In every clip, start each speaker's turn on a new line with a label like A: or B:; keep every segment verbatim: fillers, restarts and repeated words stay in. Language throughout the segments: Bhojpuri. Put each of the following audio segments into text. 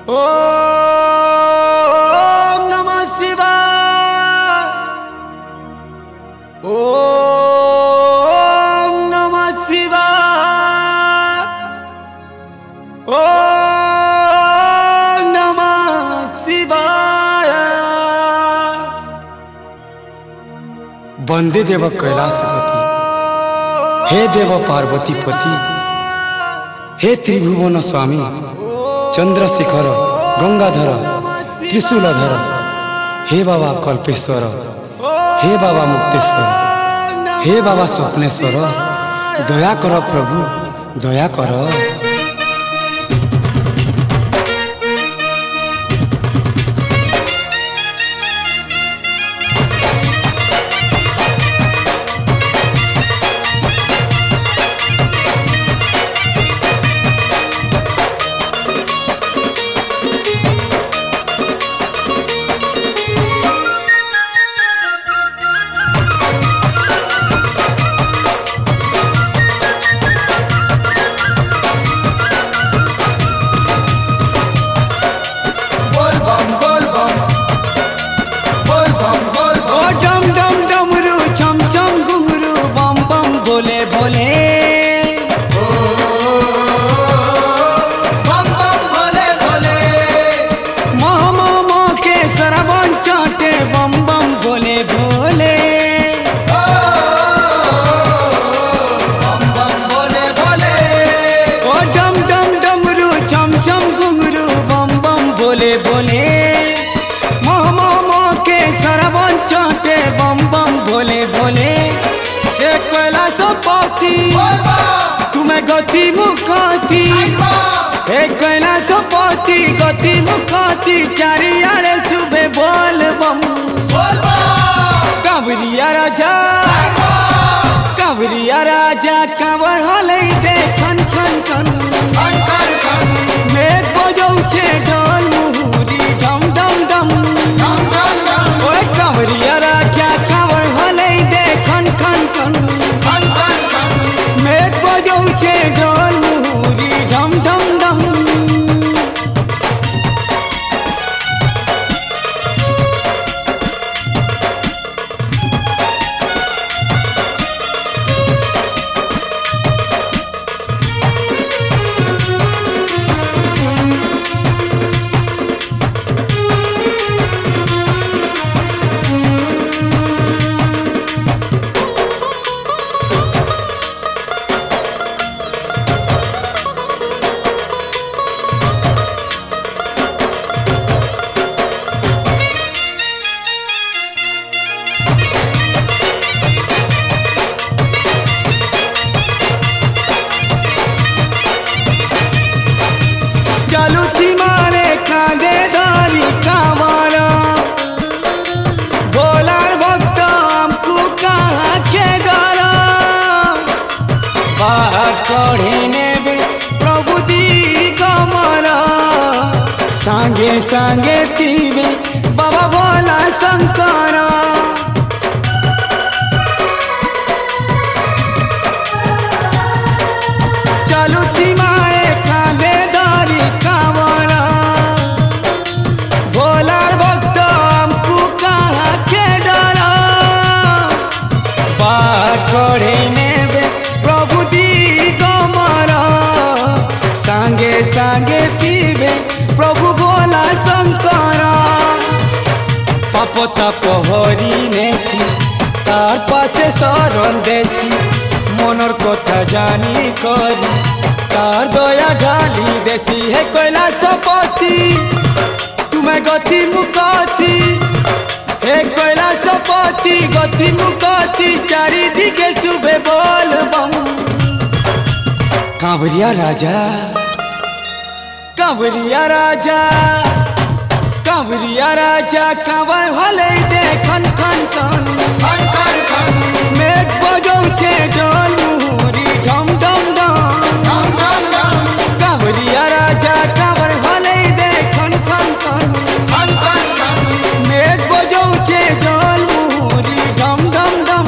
A: ओम नमः शिवाय। ओम नमः शिवाय। ओम नमः शिवाय। वंदे देव कैलासपति, हे देव पार्वती पति, हे त्रिभुवन स्वामी, चंद्रशेखर गंगाधर त्रिशूलधर, हे बाबा कल्पेश्वर, हे बाबा मुक्तेश्वर, हे बाबा स्वप्नेश्वर, दया कर प्रभु, दया कर। बोले बोले बम बम बोले बोले, मामा माँ के सरवन चाटे बम बम बोले बोले, बम बम बोले बोले, ओ डम डम डमरू चम चम घुंघरू बम बम बोले बोले, मामा माँ के सरवन चाटे बम बम बोले बोले। कैलासपति तुम्हें गति मुखाती, हे कैलासपति गति मुखाती, चारियाड़े सुबह बोल बम। कांवरिया राजा कांवरिया राजा कांवर हले दे खन खन खन, मेघ बजौछे ढोल मुहुरी डम डम डम, ओए कांवरिया राजा कांवर हले दे खन खन खन, मेघ बजौछे ढोल मुहुरी ढम ढम ढम। चलू मारे कांदे दारी कांवरा, बोलार भक्त हमको कहाँ के डरा, बाहर कढ़ी नेबे प्रभु दी कमरा, संगे संगे तीवे बाबा भोला शंकरा। चलू मारे कांदे दारी कांवरा, भोलार भक्त हमको कहाँ के डरा, बाहर कढ़ी नेबे प्रभु दी कमरा, संगे संगे पीबे प्रभु भोला शंकरा। पाप ताप हरि नेसी तार पासे शरण देसी, मनर कथा जानी करी तार दया ढाली देसी, हे कैलासपति तुम्हें गति मुकाती, हे कैलासपति गति मुकाती, चारि दिखे सुबह बोल बम। कांवरिया राजा कांवरिया राजा कांवरिया राजा कांवर हले दे खन खन खन, मेघ बजौछे ढोल मुहुरी ढम ढम ढम, कांवरिया राजा कांवर हले दे खन खन खन, मेघ बजौछे ढोल मुहुरी ढम ढम ढम।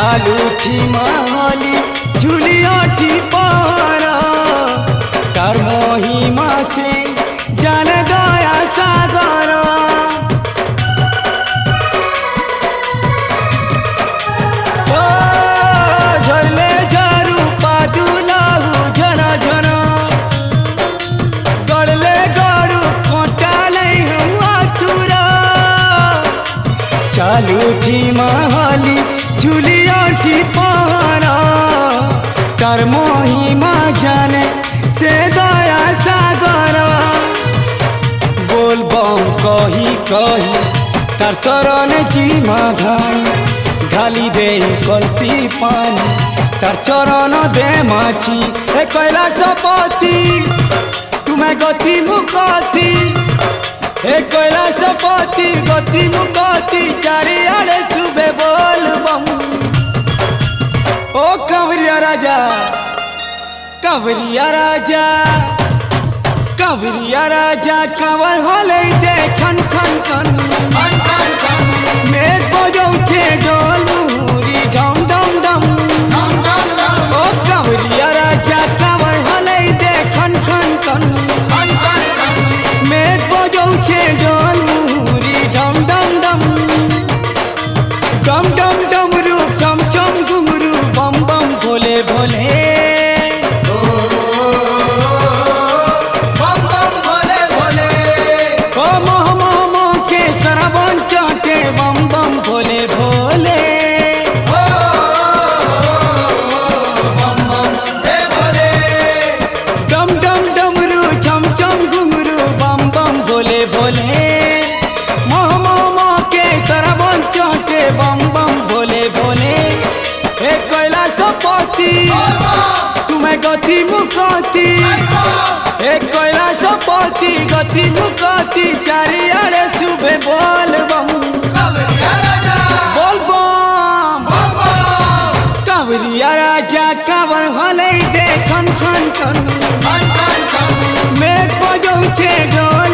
A: चालू थी माली झुलियाटी पारा तार महिमा से जान गया सागर ओ झरले झारू पादुलाहू झरा झरा गड़ले गड़ू कोटा नहीं हुआ तुरा चालू थी माली झुलियाटी पारा तार महिमा जाने से दया सागर बोल बम कही कही तार शरण जीमा घाई ढाली दे कलसी पानी तार चरण दे माछी ए कैलाशपति तुम्हें गति मुकती ए कैलाशपति गति मुकती चारियाड़े सुबे बोल बम ओ कंवरिया राजा कंवरिया राजा कंवरिया राजा कंवर होले दे खन खन खन मेघ बजौछे ढोल मुहुरी डम डम डम ओ कंवरिया राजा कंवर होले दे खन खन खन मेघ बजौछे ढोल मुहुरी डम डम डम डम डम डमरू चम चम घुंघरू बम बम भोले भोले बम बम भोले भोले ओ बम बम हे भोले डम डम डमरू चम चम घुंघरू बम बम भोले भोले मोह मोह मोह के सरबन चौटे बम बम भोले भोले हे कैलाशपति तुम्हें गति मुकती हे कैलाशपति गति मुकती चारियाड़े सुबह बोल बम बोल बम कंवरिया राजा कंवर होले दे खन खन खन मेघ बजौछे ढोल